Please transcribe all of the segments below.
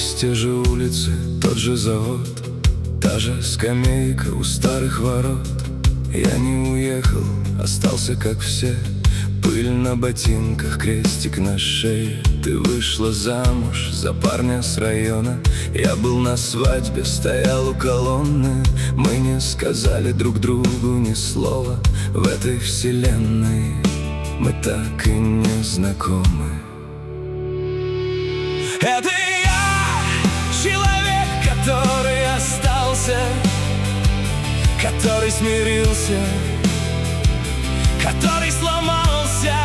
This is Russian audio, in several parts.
Здесь те же улицы, тот же завод, та же скамейка у старых ворот. Я не уехал, остался как все. Пыль на ботинках, крестик на шее. Ты вышла замуж за парня с района. Я был на свадьбе, стоял у колонны. Мы не сказали друг другу ни слова. В этой вселенной мы так и не знакомы. Это я, человек, который остался, который смирился, который сломался.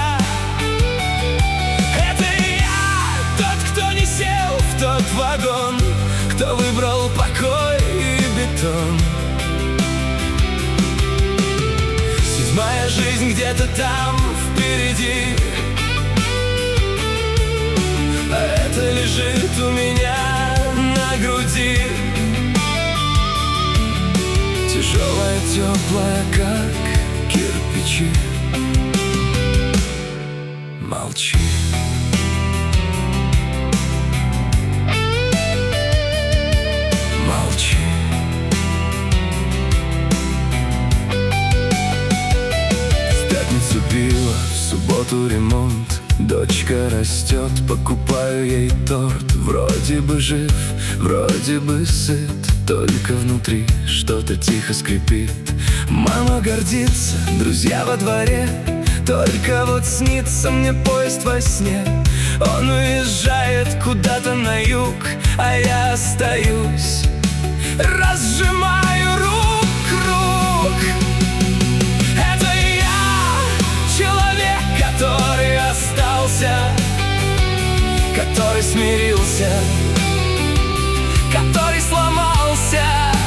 Это я, тот, кто не сел в тот вагон, кто выбрал покой и бетон. Седьмая жизнь где-то там впереди, а это лежит у меня на груди. Тяжелая, теплая, как кирпичи. Молчи. Молчи. В пятницу пиво, в субботу ремонт. Дочка растет, покупаю ей торт. Вроде бы жив, вроде бы сыт, только внутри что-то тихо скрипит. Мама гордится, друзья во дворе, только вот снится мне поезд во сне. Он уезжает куда-то на юг, а я остаюсь, разжимаю рук. Это я, человек, который остался, который смирился, который сломался.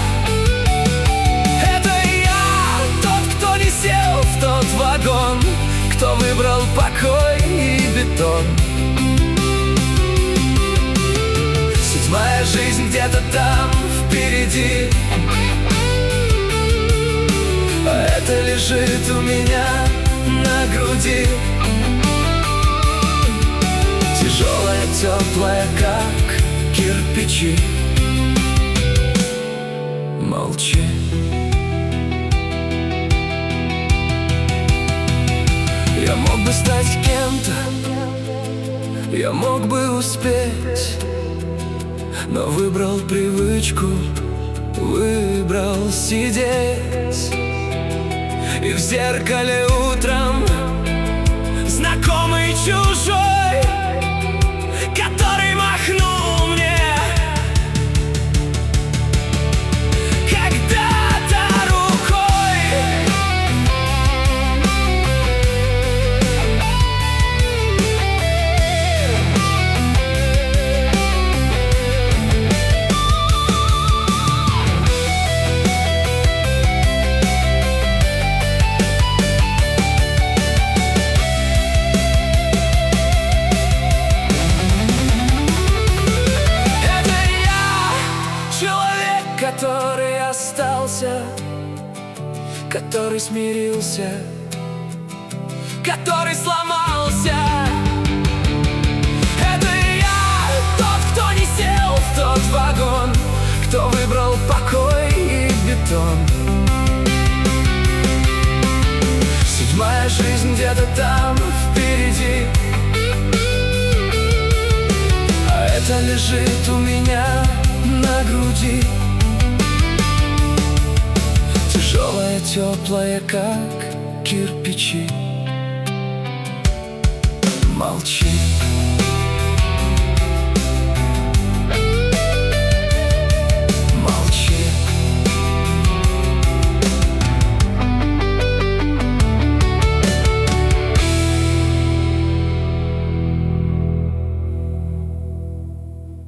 Это я, тот, кто не сел в тот вагон, кто выбрал покой и бетон. Седьмая жизнь где-то там впереди, а это лежит у меня на груди. Тяжелая, теплая, как кирпичи. Молчи. Я мог бы стать кем-то, я мог бы успеть, но выбрал привычку, выбрал сидеть. И в зеркале утром знакомый чужой, который махнул мне когда-то рукой. Который остался, который смирился, который сломался. Это я, тот, кто не сел в тот вагон, кто выбрал покой и бетон. Седьмая жизнь где-то там впереди, а это лежит у меня на груди. Тяжелая, теплая, как кирпич.